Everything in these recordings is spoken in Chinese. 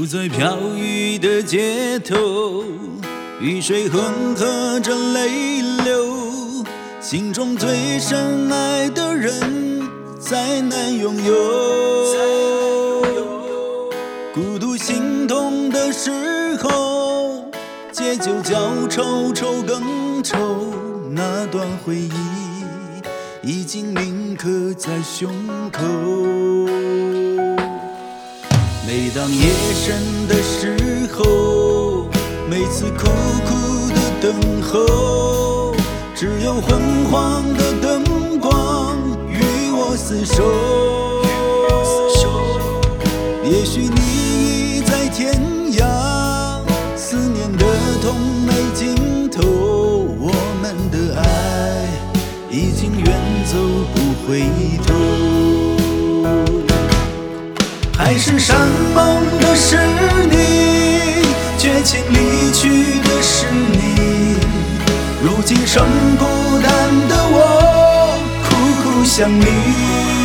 在飘雨的街头，雨水混合着泪流，心中最深爱的人再难拥有。孤独心痛的时候，借酒浇愁，愁更愁，那段回忆已经铭刻在胸口。每当夜深的时候，每次苦苦的等候，只有昏黄的灯光与我厮守。也许你已在天涯，思念的痛没尽头，我们的爱已经远走不回头。海誓山盟的是你，绝情离去的是你，如今剩孤单的我，苦苦想你。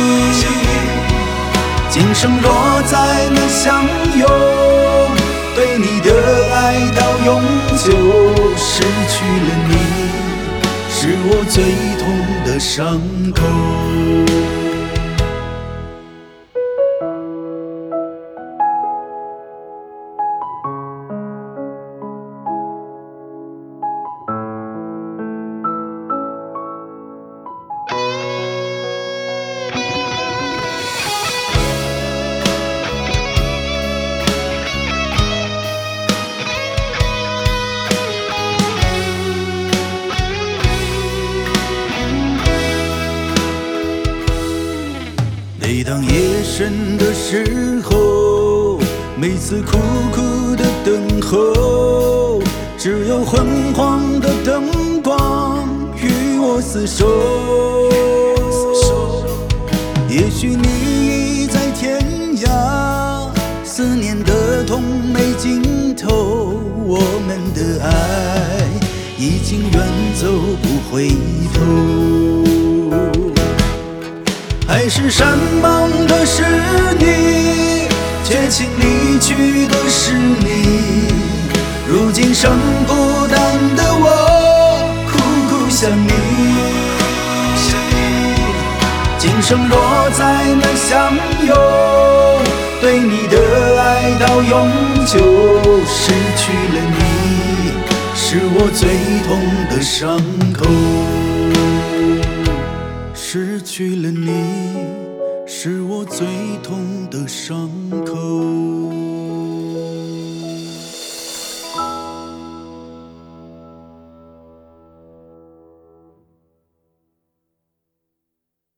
今生若再能相拥，对你的爱到永久，失去了你，是我最痛的伤口。每当夜深的时候，每次苦苦的等候，只有昏黄的灯光与我厮守。也许你已在天涯，思念的痛没尽头，我们的爱已经远走不回头。海誓山盟的是你，绝情离去的是你，如今剩孤单的我，苦苦想你。今生若再能相拥，对你的爱到永久，失去了你，是我最痛的伤口。失去了你，是我最痛的伤口。